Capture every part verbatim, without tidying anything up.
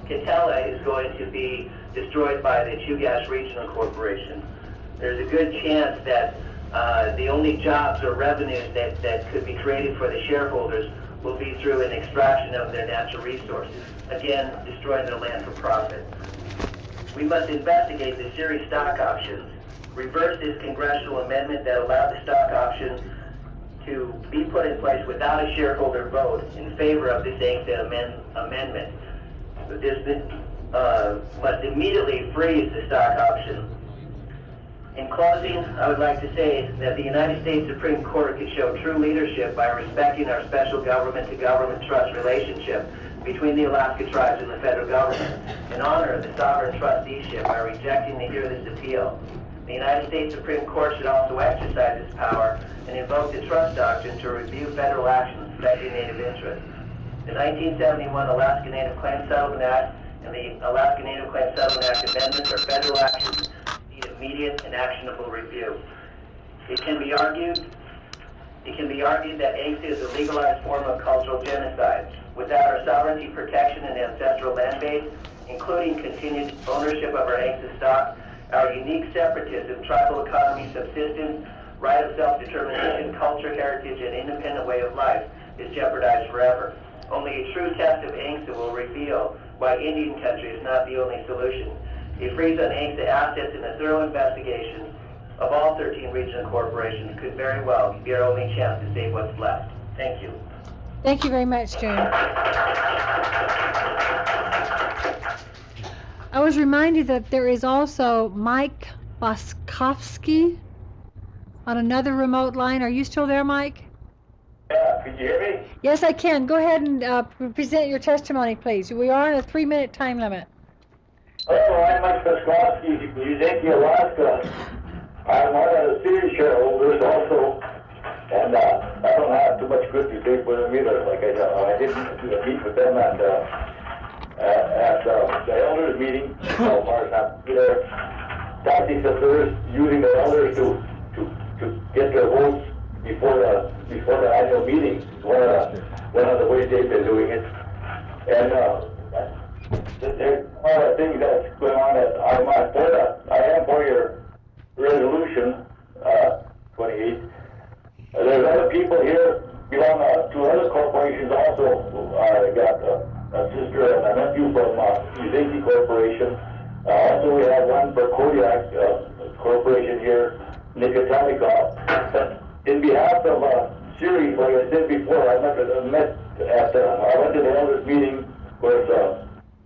Katella is going to be destroyed by the Chugach Regional Corporation. There's a good chance that uh, the only jobs or revenues that, that could be created for the shareholders will be through an extraction of their natural resources, again, destroying their land for profit. We must investigate the series stock options, reverse this congressional amendment that allowed the stock option to be put in place without a shareholder vote in favor of this ANCSA amend amendment. This uh, must immediately freeze the stock option. In closing, I would like to say that the United States Supreme Court could show true leadership by respecting our special government-to-government trust relationship between the Alaska tribes and the federal government, and honor the sovereign trusteeship by rejecting to hear this appeal. The United States Supreme Court should also exercise its power and invoke the trust doctrine to review federal actions affecting Native interests. The nineteen seventy-one Alaska Native Claims Settlement Act and the Alaska Native Claims Settlement Act amendments are federal actions that need immediate and actionable review. It can be argued, it can be argued that ANCSA is a legalized form of cultural genocide. Without our sovereignty protection and ancestral land base, including continued ownership of our ANCSA stock, our unique separatism, tribal economy, subsistence, right of self-determination, culture, heritage, and independent way of life is jeopardized forever. Only a true test of ANCSA will reveal why Indian country is not the only solution. A freeze on ANCSA assets and a thorough investigation of all thirteen regional corporations could very well be our only chance to save what's left. Thank you. Thank you very much, Jane. I was reminded that there is also Mike Boskovsky on another remote line. Are you still there, Mike? Yeah, can you hear me? Yes, I can. Go ahead and uh, present your testimony, please. We are on a three-minute time limit. Hello, I'm Mike Boskovsky, Uzaki, Alaska. I'm one of the Series shareholders also, and uh, I don't have too much good to say for them either. Like I, uh, I didn't meet with them at, uh, at uh, the elders meeting. So far as I'm there, tactics of theirs, using the elders to, to, to get their votes before the before the annual meeting. One of the one of the ways they've been doing it, and uh, there's a lot of things that's going on. That I'm not for that. I am for your resolution uh, twenty-eight. Uh, there's other people here belong uh, to other corporations also. I got uh, a sister and a nephew from uh, Uzaki Corporation. Uh, also, we have one for Kodiak uh, Corporation here, Nicotalikov. In behalf of uh, Series, like I said before, I met, uh, met at uh, I went to the elders meeting where uh,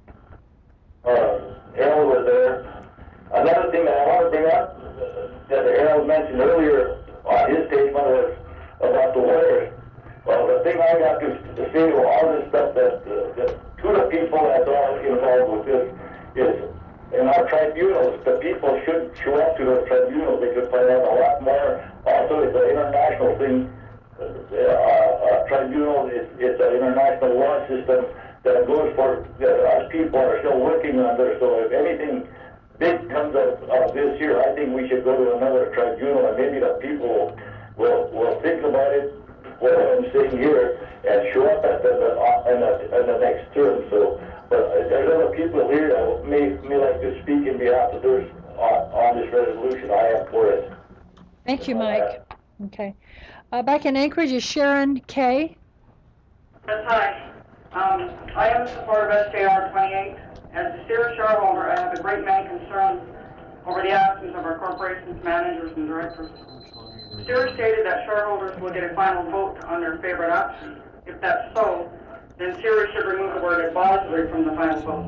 uh, Harold was there. Another thing that I want to bring up uh, that Harold mentioned earlier on his statement was about the lawyers. Well, the thing I got to, to say to all this stuff that, uh, that to the people that's all involved with this is in our tribunals, the people should show up to those tribunals. They could find out a lot more. Also, it's an international thing. Uh, uh, tribunal is it's an international law system that goes for that us people are still working under. So if anything big comes of, of this year, I think we should go to another tribunal, and maybe the people will will think about it, what I'm saying here, and show up at the, the uh, in, the, in the next term. So, but there's other people here that may may like to speak in behalf of theirs on, on this resolution. I am for it. Thank you, Mike. Okay. Uh, back in Anchorage is Sharon Kay. Yes, hi. Um, I am in support of S J R twenty-eight. As a Series shareholder, I have a great many concerns over the actions of our corporation's managers and directors. Series stated that shareholders will get a final vote on their favorite option. If that's so, then Series should remove the word advisory from the final vote.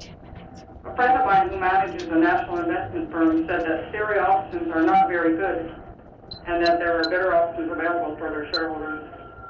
A friend of mine who manages a national investment firm said that Series options are not very good and that there are better options available for their shareholders.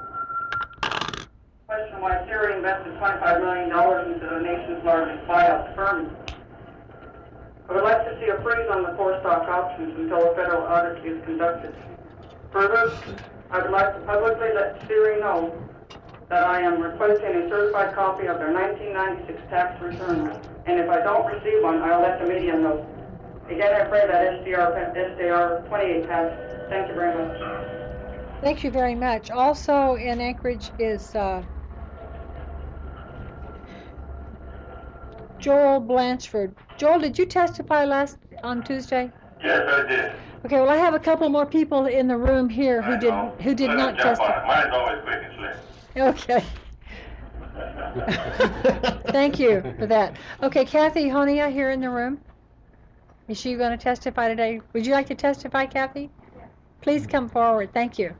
Question why Series invested twenty-five million dollars into the nation's largest buyout firm. I would like to see a freeze on the four stock options until a federal audit is conducted. Further, I would like to publicly let Series know that I am requesting a certified copy of their nineteen ninety-six tax return, and if I don't receive one, I'll let the media know. Again, I pray that S J R twenty-eight passes. Thank you very much. Thank you very much. Also in Anchorage is uh, Joel Blanchford. Joel, did you testify last on Tuesday? Yes, I did. Okay, well, I have a couple more people in the room here who I did know. who did Let not them jump on testify. it. Mine's always quick and slick. Okay. Thank you for that. Okay, Kathy Honia here in the room. Is she going to testify today? Would you like to testify, Kathy? Please come forward. Thank you.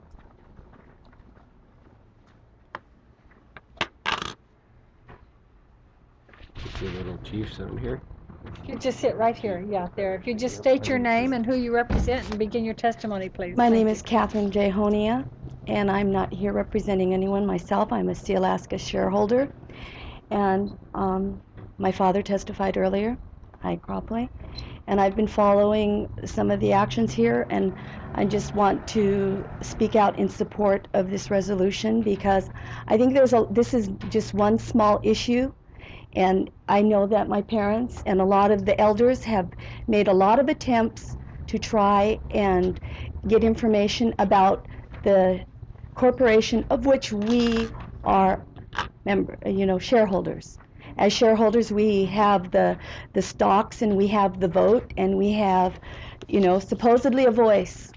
Get your little chiefs on here. You just sit right here. Yeah, there. If you just state your name and who you represent and begin your testimony, please. My Thank name you. is Catherine J. Honia, and I'm not here representing anyone myself. I'm a Sealaska shareholder, and um, my father testified earlier, Ike Cropley, and I've been following some of the actions here, and I just want to speak out in support of this resolution because I think there's a, this is just one small issue. And I know that my parents and a lot of the elders have made a lot of attempts to try and get information about the corporation of which we are member, you know, shareholders. As shareholders, we have the the stocks and we have the vote and we have, you know, supposedly a voice.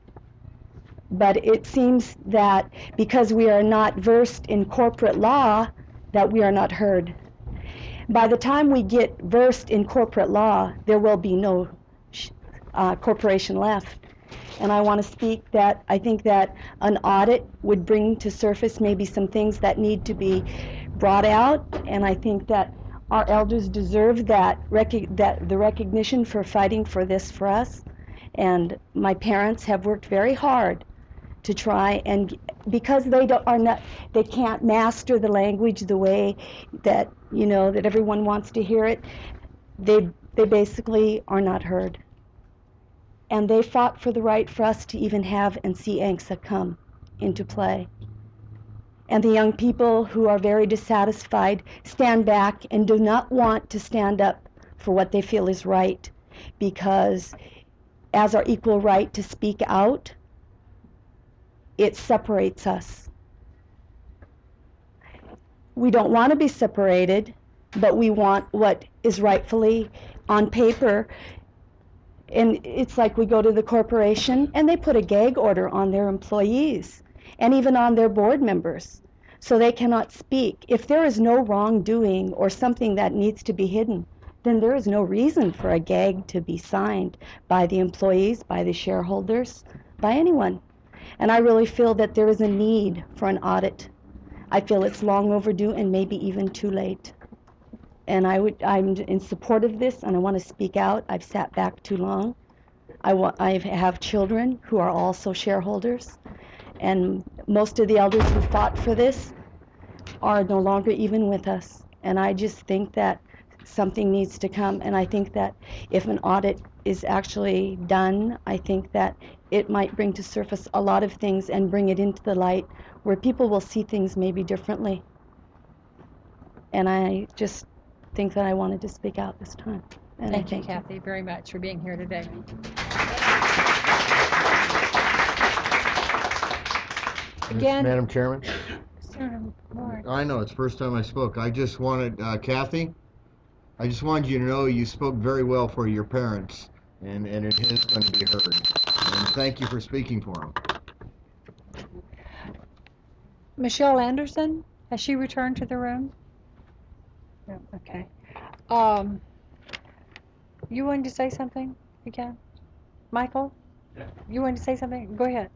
But it seems that because we are not versed in corporate law, that we are not heard. By the time we get versed in corporate law, there will be no uh, corporation left. And I want to speak that I think that an audit would bring to surface maybe some things that need to be brought out, and I think that our elders deserve that, rec- that the recognition for fighting for this for us. And my parents have worked very hard to try, and because they don't, are not, they can't master the language the way that, you know, that everyone wants to hear it, they they basically are not heard. And they fought for the right for us to even have and see A N C S A come into play. And the young people who are very dissatisfied stand back and do not want to stand up for what they feel is right, because as our equal right to speak out, it separates us. We don't want to be separated, but we want what is rightfully on paper. And it's like we go to the corporation and they put a gag order on their employees and even on their board members, so they cannot speak. If there is no wrongdoing or something that needs to be hidden, then there is no reason for a gag to be signed by the employees, by the shareholders, by anyone. And I really feel that there is a need for an audit. I feel it's long overdue and maybe even too late. And I would, I'm in support of this, and I want to speak out. I've sat back too long. I, wa- I have children who are also shareholders, and most of the elders who fought for this are no longer even with us. And I just think that something needs to come, and I think that if an audit is actually done, I think that it might bring to surface a lot of things and bring it into the light where people will see things maybe differently. And I just think that I wanted to speak out this time. And Thank, I thank you, Kathy, very much for being here today. Again, Madam Chairman, Senator Moore. I know it's the first time I spoke. I just wanted, uh, Kathy, I just wanted you to know you spoke very well for your parents, and, and it is going to be heard. And thank you for speaking for them. Michelle Anderson, has she returned to the room? No, okay. Um, you wanted to say something again? Michael? Yeah. You wanted to say something? Go ahead.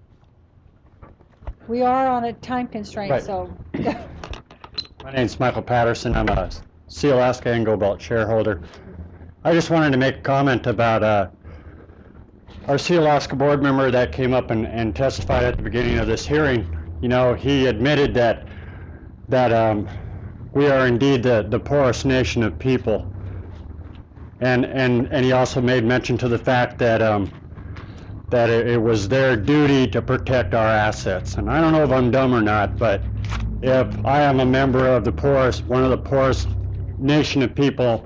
We are on a time constraint, Right. so. My name's Michael Patterson. I'm a Sealaska Anglo Belt shareholder. I just wanted to make a comment about uh, our Sealaska board member that came up and, and testified at the beginning of this hearing. You know, he admitted that that um, we are indeed the, the poorest nation of people. And, and, and he also made mention to the fact that um, that it, it was their duty to protect our assets. And I don't know if I'm dumb or not, but if I am a member of the poorest, one of the poorest nation of people,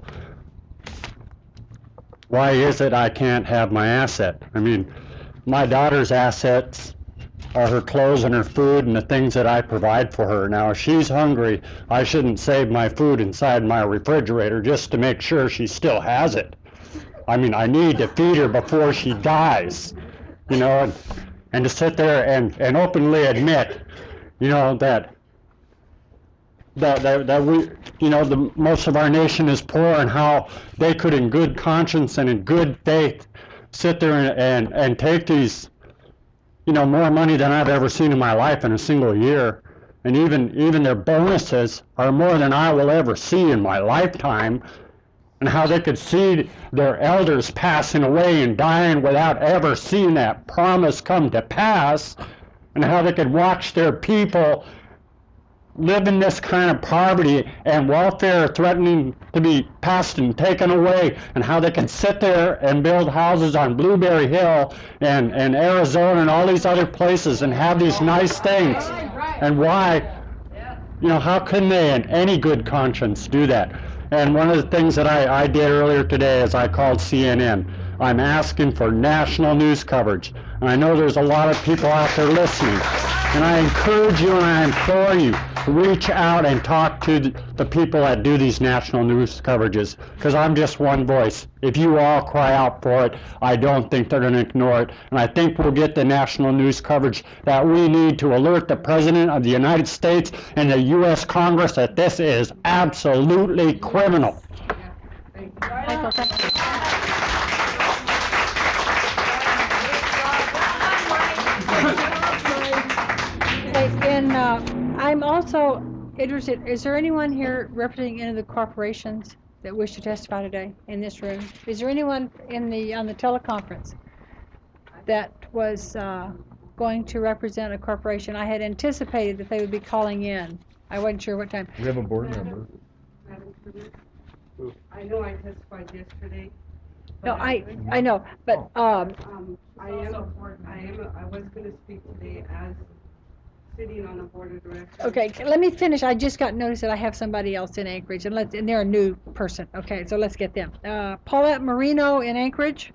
why is it I can't have my asset? I mean, my daughter's assets are her clothes and her food and the things that I provide for her. Now, if she's hungry, I shouldn't save my food inside my refrigerator just to make sure she still has it. I mean, I need to feed her before she dies, you know, and, and to sit there and, and openly admit, you know, that that, that, that we, you know, the most of our nation is poor, and how they could in good conscience and in good faith sit there and, and, and take these, you know, more money than I've ever seen in my life in a single year. And even, even their bonuses are more than I will ever see in my lifetime. And how they could see their elders passing away and dying without ever seeing that promise come to pass. And how they could watch their people live in this kind of poverty and welfare threatening to be passed and taken away, and how they can sit there and build houses on Blueberry Hill and, and Arizona and all these other places and have these nice things. And why, you know, how can they in any good conscience do that? And one of the things that I, I did earlier today is I called C N N. I'm asking for national news coverage. And I know there's a lot of people out there listening. And I encourage you and I implore you to reach out and talk to the people that do these national news coverages, because I'm just one voice. If you all cry out for it, I don't think they're going to ignore it. And I think we'll get the national news coverage that we need to alert the President of the United States and the U S Congress that this is absolutely criminal. Michael, thank you. And uh, I'm also interested, is there anyone here representing any of the corporations that wish to testify today in this room? Is there anyone in the on the teleconference that was uh, going to represent a corporation? I had anticipated that they would be calling in. I wasn't sure what time. We have a board member. Madam President, I know I testified yesterday. No, I I know, but um, Um, I am, I am, I was gonna speak today as sitting on the board of directors. okay, let me finish. I just got notice that I have somebody else in Anchorage, and let's and they're a new person. Okay, so let's get them. Uh, Paulette Marino in Anchorage.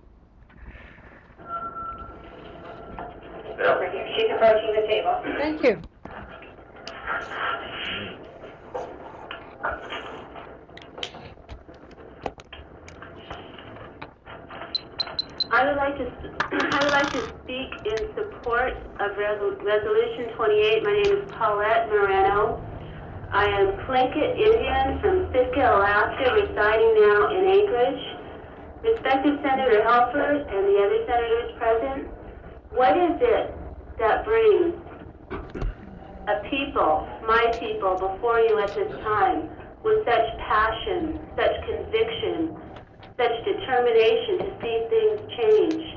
Over here. She's approaching the table. Thank you. I would like to, I would like to speak in support of Resol- Resolution twenty-eight. My name is Paulette Moreno. I am Tlingit Indian from Sitka, Alaska, residing now in Anchorage. Respected Senator Helford and the other senators present, what is it that brings a people, my people, before you at this time with such passion, such conviction, such determination to see things change?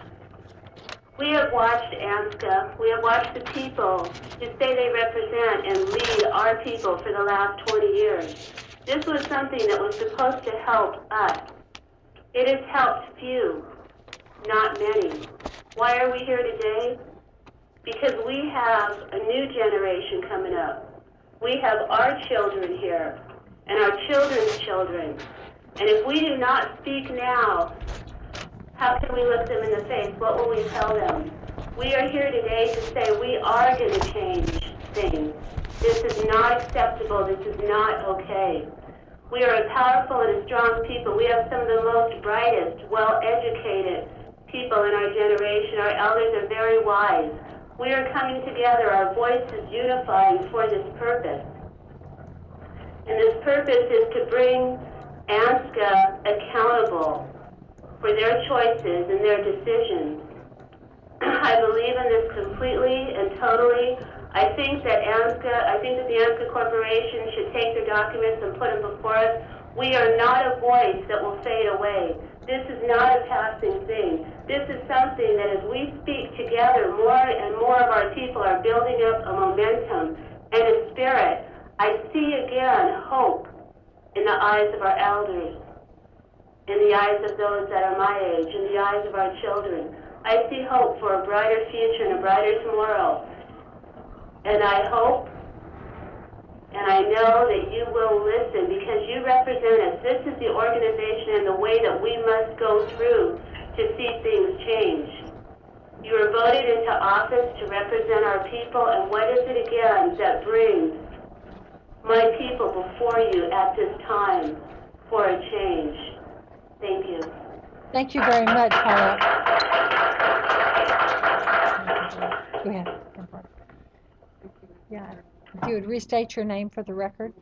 We have watched ANSCA, we have watched the people who say they represent and lead our people for the last twenty years. This was something that was supposed to help us. It has helped few, not many. Why are we here today? Because we have a new generation coming up. We have our children here, and our children's children. And if we do not speak now, how can we look them in the face? What will we tell them? We are here today to say we are going to change things. This is not acceptable. This is not okay. We are a powerful and a strong people. We have some of the most brightest, well-educated people in our generation. Our elders are very wise. We are coming together, our voices unifying for this purpose. And this purpose is to bring ANSCA accountable for their choices and their decisions. I believe in this completely and totally. I think that ANSCA, I think that the ANSCA Corporation should take their documents and put them before us. We are not a voice that will fade away. This is not a passing thing. This is something that as we speak together, more and more of our people are building up a momentum and a spirit. I see again hope in the eyes of our elders, in the eyes of those that are my age, in the eyes of our children. I see hope for a brighter future and a brighter tomorrow. And I hope and I know that you will listen because you represent us. This is the organization and the way that we must go through to see things change. You were voted into office to represent our people, and what is it again that brings my people before you at this time for a change? Thank you. Thank you very much, Paula. Go ahead. Yeah. If you would restate your name for the record.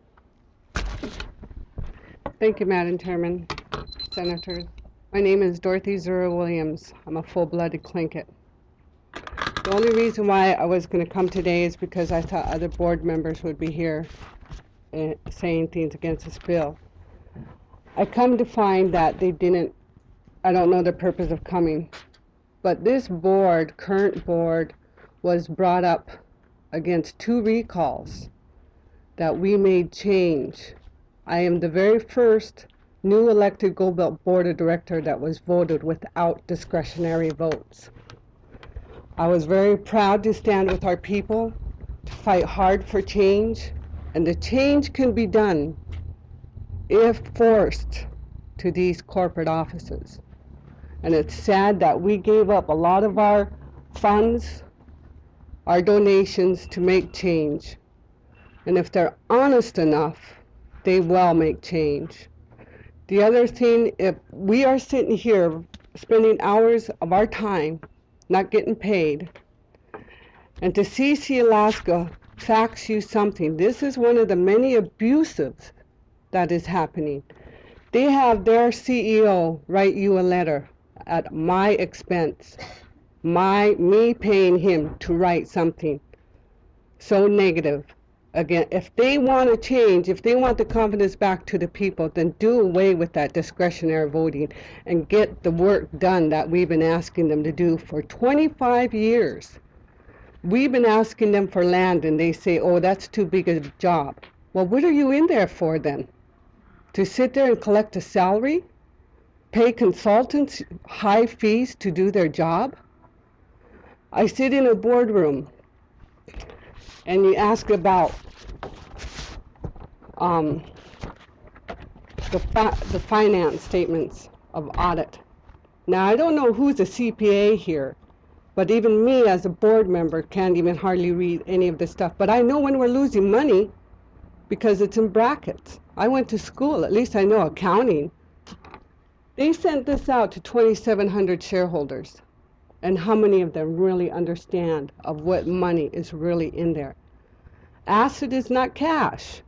Thank you, Madam Chairman, Senators. My name is Dorothy Zura Williams. I'm a full-blooded Tlingit. The only reason why I was going to come today is because I thought other board members would be here uh, saying things against this bill. I come to find that they didn't, I don't know the purpose of coming, but this board, current board, was brought up against two recalls that we made change. I am the very first new elected Gold Belt Board of Director that was voted without discretionary votes. I was very proud to stand with our people, to fight hard for change, and the change can be done if forced to these corporate offices. And it's sad that we gave up a lot of our funds, our donations to make change. And if they're honest enough, they will make change. The other thing, if we are sitting here spending hours of our time not getting paid, and to see Sealaska fax you something, this is one of the many abuses that is happening. They have their C E O write you a letter at my expense, my me paying him to write something so negative. Again, if they want to change, if they want the confidence back to the people, then do away with that discretionary voting and get the work done that we've been asking them to do for twenty-five years. We've been asking them for land and they say, oh, that's too big a job. Well, what are you in there for then? To sit there and collect a salary? Pay consultants high fees to do their job? I sit in a boardroom and you ask about um, the, fi the finance statements of audit. Now, I don't know who's a C P A here, but even me as a board member can't even hardly read any of this stuff. But I know when we're losing money because it's in brackets. I went to school, at least I know accounting. They sent this out to twenty-seven hundred shareholders. And how many of them really understand of what money is really in there? Asset is not cash.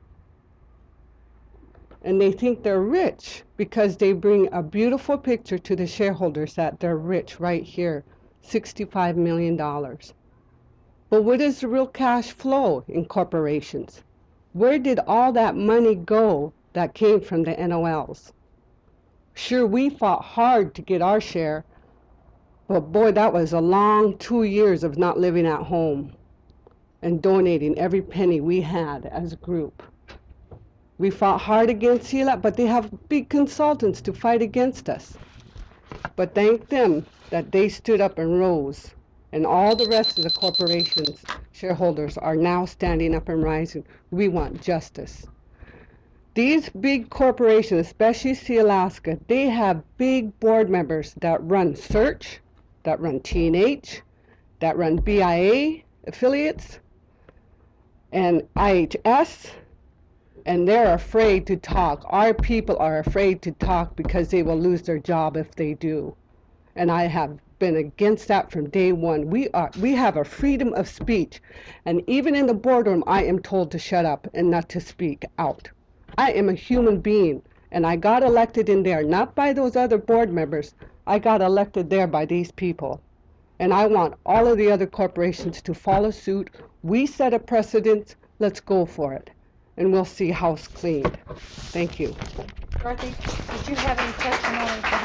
And they think they're rich because they bring a beautiful picture to the shareholders that they're rich right here, sixty-five million dollars. But what is the real cash flow in corporations? Where did all that money go that came from the N O Ls? Sure, we fought hard to get our share, but boy, that was a long two years of not living at home and donating every penny we had as a group. We fought hard against C L A C, but they have big consultants to fight against us. But thank them that they stood up and rose, and all the rest of the corporations, shareholders, are now standing up and rising. We want justice. These big corporations, especially Sealaska, they have big board members that run Search, that run T and H, that run B I A affiliates, and I H S, and they're afraid to talk. Our people are afraid to talk because they will lose their job if they do. And I have been against that from day one. We are we have a freedom of speech, and even in the boardroom I am told to shut up and not to speak out. I am a human being, and I got elected in there not by those other board members. I got elected there by these people. And I want all of the other corporations to follow suit. We set a precedent, let's go for it. And we'll see house cleaned. Thank you. Dorothy, did you have any testimony for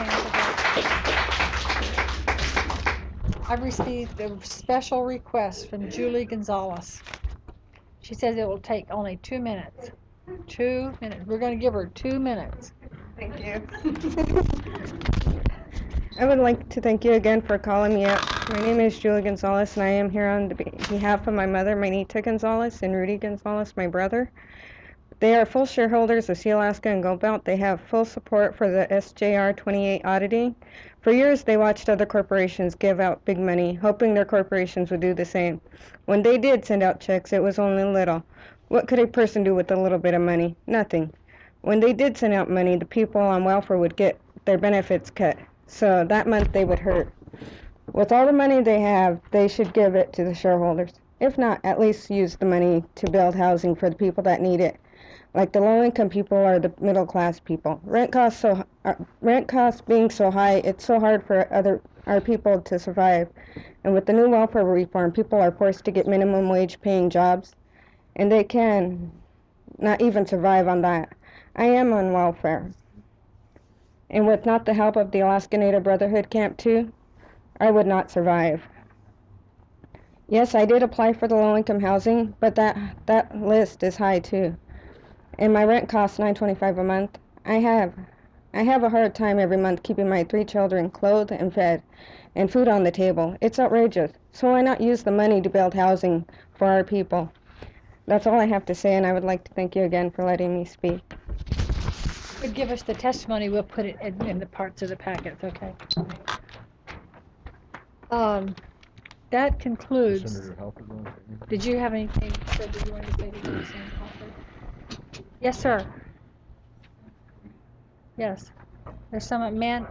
him today? I've received a special request from Julie Gonzalez. She says it will take only two minutes. Two minutes. We're going to give her two minutes. Thank you. I would like to thank you again for calling me up. My name is Julie Gonzalez, and I am here on behalf of my mother, Maynita Gonzalez, and Rudy Gonzalez, my brother. They are full shareholders of Sealaska and Gold Belt. They have full support for the S J R twenty-eight auditing. For years, they watched other corporations give out big money, hoping their corporations would do the same. When they did send out checks, it was only little. What could a person do with a little bit of money? Nothing. When they did send out money, the people on welfare would get their benefits cut. So that month they would hurt. With all the money they have, they should give it to the shareholders. If not, at least use the money to build housing for the people that need it, like the low-income people or the middle-class people. Rent costs so uh, rent costs being so high, it's so hard for other our people to survive. And with the new welfare reform, people are forced to get minimum wage paying jobs, and they can not even survive on that. I am on welfare. And with not the help of the Alaska Native Brotherhood Camp too, I would not survive. Yes, I did apply for the low-income housing, but that that list is high too. And my rent costs nine twenty-five a month. I have I have a hard time every month keeping my three children clothed and fed and food on the table. It's outrageous. So why not use the money to build housing for our people? That's all I have to say, and I would like to thank you again for letting me speak. If you give us the testimony, we'll put it in, in the parts of the packets, okay? Um, that concludes. Did you have anything said that you wanted to say to Senator Halford? Yes, sir. Yes. There's some man.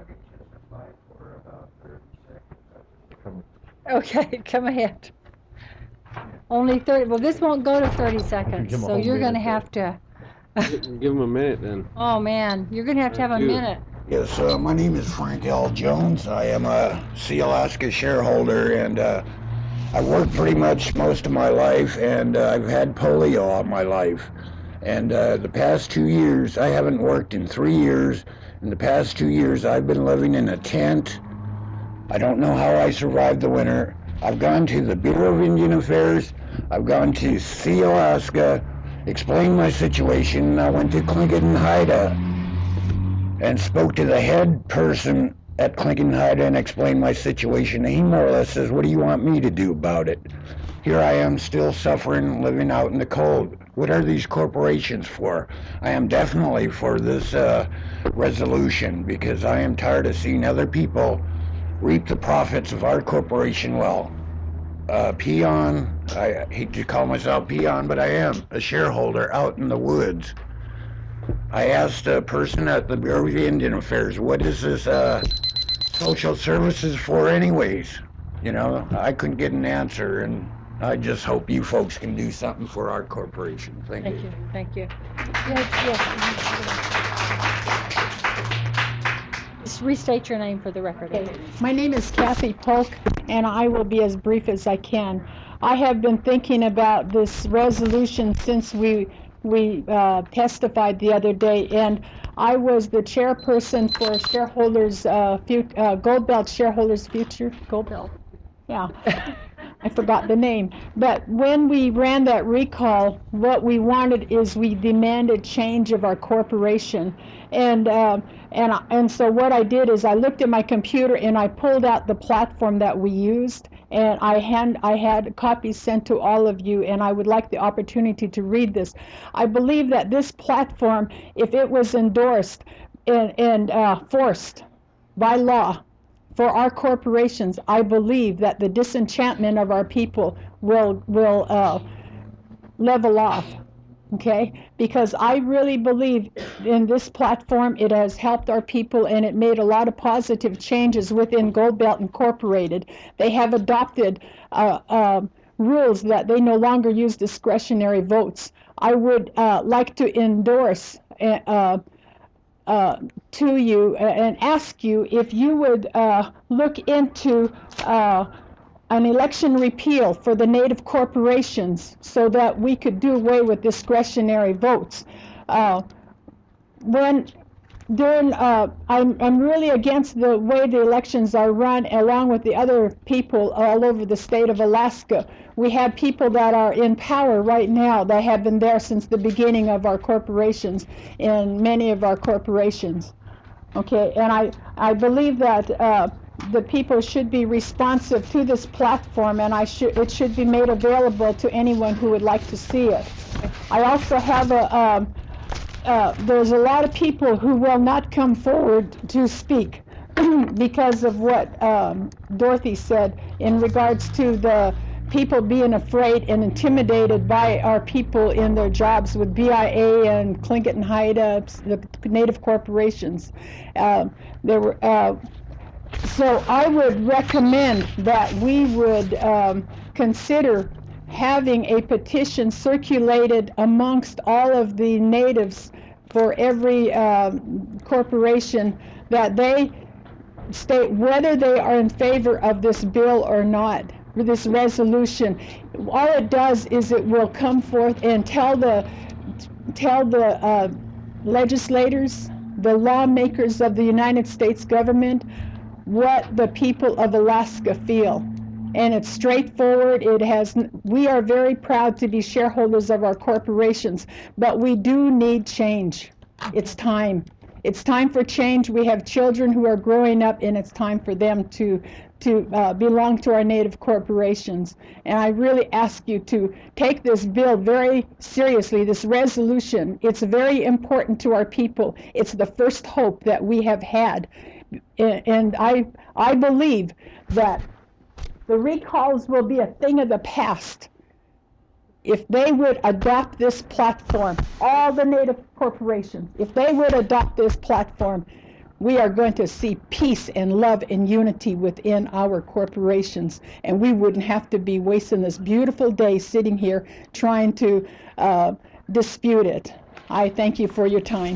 Okay, come ahead. Only thirty. Well, this won't go to thirty seconds, so you're going to have to. Give him a minute then. Oh man, you're going to have to have a minute. Yes, uh, my name is Frank L. Jones. I am a Sealaska shareholder, and uh, I've worked pretty much most of my life, and uh, I've had polio all my life. And uh, the past two years, I haven't worked in three years. In the past two years, I've been living in a tent. I don't know how I survived the winter. I've gone to the Bureau of Indian Affairs. I've gone to Sealaska, explained my situation. I went to Tlingit and Haida and spoke to the head person at Tlingit and Haida and explained my situation. And he more or less says, what do you want me to do about it? Here I am still suffering, living out in the cold. What are these corporations for? I am definitely for this uh, resolution because I am tired of seeing other people reap the profits of our corporation well. Uh, peon, I hate to call myself peon, but I am a shareholder out in the woods. I asked a person at the Bureau of Indian Affairs, what is this uh, social services for anyways? You know, I couldn't get an answer, and I just hope you folks can do something for our corporation. Thank, Thank you. you. Thank you. Yes, yes. Just restate your name for the record. Okay. My name is Kathy Polk, and I will be as brief as I can. I have been thinking about this resolution since we we uh, testified the other day, and I was the chairperson for shareholders, uh, fut- uh, Gold Belt Shareholders Future, Gold Belt, yeah. I forgot the name. But when we ran that recall, what we wanted is we demanded change of our corporation. And uh, and and so what I did is I looked at my computer and I pulled out the platform that we used, and I hand I had copies sent to all of you, and I would like the opportunity to read this. I believe that this platform, if it was endorsed and, and uh, forced by law, for our corporations, I believe that the disenchantment of our people will will uh, level off, okay? Because I really believe in this platform. It has helped our people, and it made a lot of positive changes within Gold Belt Incorporated. They have adopted uh, uh, rules that they no longer use discretionary votes. I would uh, like to endorse uh, Uh, to you and ask you if you would uh, look into uh, an election repeal for the native corporations so that we could do away with discretionary votes. Uh, when during, uh, I'm, I'm really against the way the elections are run, along with the other people all over the state of Alaska. We have people that are in power right now that have been there since the beginning of our corporations, in many of our corporations. Okay, and I, I believe that uh, the people should be responsive to this platform, and I should it should be made available to anyone who would like to see it. I also have a um, uh, there's a lot of people who will not come forward to speak because of what um, Dorothy said in regards to the people being afraid and intimidated by our people in their jobs with B I A and Tlingit and Haida, the Native corporations. Uh, there were, uh, so I would recommend that we would um, consider having a petition circulated amongst all of the natives for every um, corporation that they state whether they are in favor of this bill or not. This resolution, all it does is it will come forth and tell the tell the uh, legislators, the lawmakers of the United States government, what the people of Alaska feel. And it's straightforward. It has. We are very proud to be shareholders of our corporations, but we do need change. It's time. It's time for change. We have children who are growing up, and it's time for them to to uh, belong to our Native corporations. And I really ask you to take this bill very seriously, this resolution. It's very important to our people. It's the first hope that we have had. And I, I believe that the recalls will be a thing of the past if they would adopt this platform, all the Native corporations, if they would adopt this platform, we are going to see peace and love and unity within our corporations, and we wouldn't have to be wasting this beautiful day sitting here trying to uh, dispute it. I thank you for your time.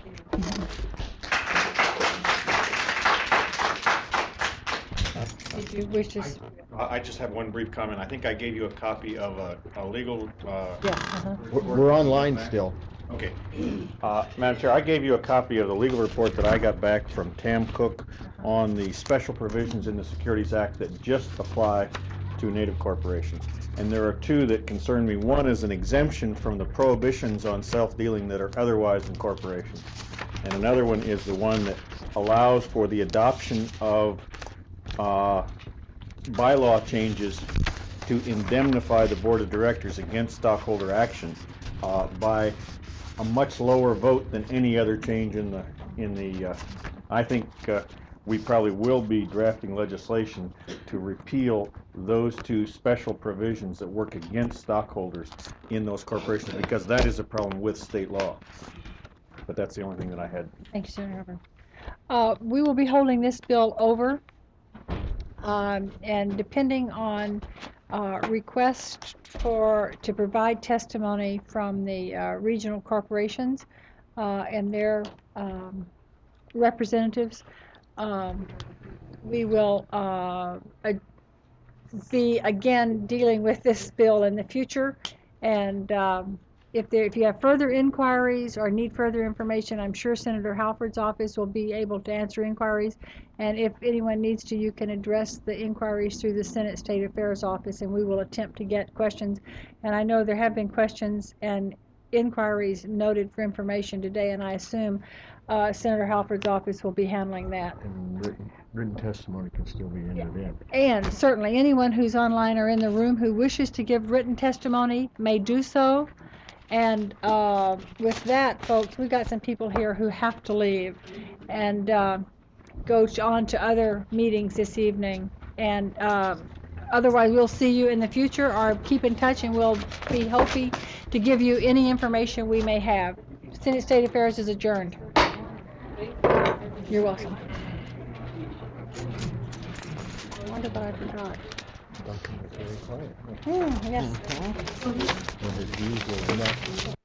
Did you wish to? I I just have one brief comment. I think I gave you a copy of a, a legal. Uh, yeah. Uh-huh. We're, we're online still. Okay. Uh, Madam Chair, I gave you a copy of the legal report that I got back from Tam Cook on the special provisions in the Securities Act that just apply to Native corporations. And there are two that concern me. One is an exemption from the prohibitions on self-dealing that are otherwise in corporations. And another one is the one that allows for the adoption of uh, bylaw changes to indemnify the board of directors against stockholder action uh, by a much lower vote than any other change in the in the. Uh, I think uh, we probably will be drafting legislation to repeal those two special provisions that work against stockholders in those corporations, because that is a problem with state law. But that's the only thing that I had. Thank you, Senator Hubbard. Uh, we will be holding this bill over, um, and depending on uh, requests for to provide testimony from the uh, regional corporations uh, and their um, representatives, um, we will uh, be again dealing with this bill in the future. And um, if there, if you have further inquiries or need further information, I'm sure Senator Halford's office will be able to answer inquiries. And if anyone needs to, you can address the inquiries through the Senate State Affairs Office, and we will attempt to get questions. And I know there have been questions and inquiries noted for information today, and I assume uh, Senator Halford's office will be handling that. And written, written testimony can still be entered in. And certainly anyone who's online or in the room who wishes to give written testimony may do so. And uh, with that, folks, we've got some people here who have to leave and uh, go on to other meetings this evening. And uh, otherwise, we'll see you in the future, or keep in touch, and we'll be happy to give you any information we may have. Senate State Affairs is adjourned. You're welcome. I wonder what I forgot. Duncan was very quiet. Mm, yes. Mm-hmm. Well, his views were enough.